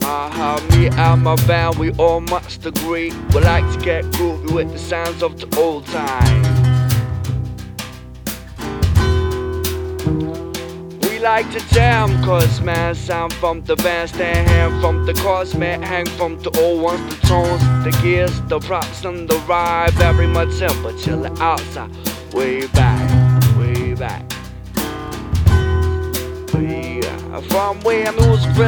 Me and my band, we all must agree. We like to get groovy with the sounds of the old time. We like to jam, cause man, sound from the bandstand, hand from the cosmet, hang from the old ones, the tones, the gears, the props, and the ride. Very much simple, chillin' outside, way back, way back. From where music